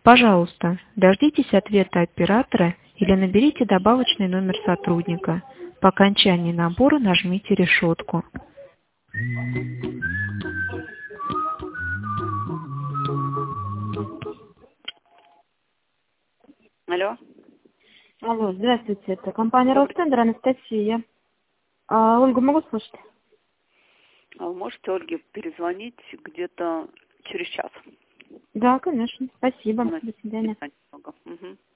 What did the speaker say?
Пожалуйста, дождитесь ответа оператора или наберите добавочный номер сотрудника. По окончании набора нажмите решетку. Алло. Алло, здравствуйте, это компания Ростендер, Анастасия. Ольгу могу слышать? А вы можете Ольге перезвонить где-то через час? Да, конечно. Спасибо. Она До свидания. немного. Угу.